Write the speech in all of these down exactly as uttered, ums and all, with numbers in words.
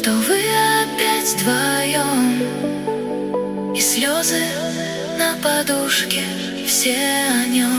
что вы опять вдвоем, и слезы на подушке, все о нем.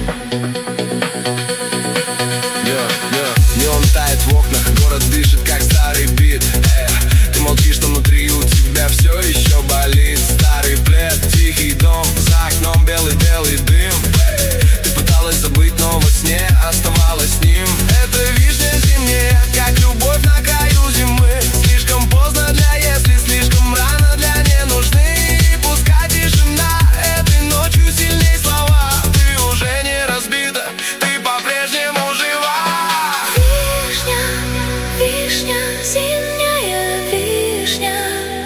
yeah, yeah. Неон тает в окнах, город дышит, как старый бит. Эх, ты молчишь, но внутри у тебя все еще болит. Старый плед, тихий дом, за окном белый-белый дым. Ты пыталась забыть, но во сне оставалась с ним. Это вишня зимняя, как любовь на краю зимы. Слишком поздно для если, слишком рано для не нужны. Пускай тишина, этой ночью сильней слова. Ты уже не разбита, ты по-прежнему жива. Вишня, вишня, зимняя вишня,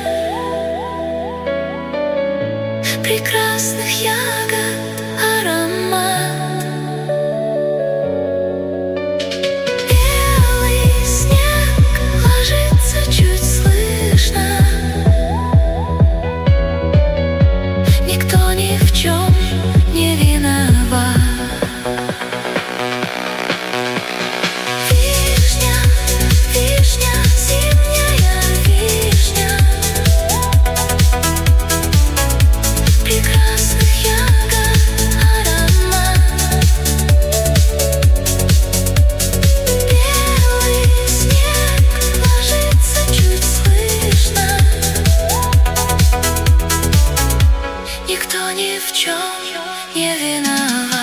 прекрасных ягод аромат. Белый снег ложится чуть слышно, никто ни в чем не виноват. Вишня, вишня, зимняя вишня, прекрасных ягод аромат. Белый снег ложится чуть слышно, никто ни в чем не виноват.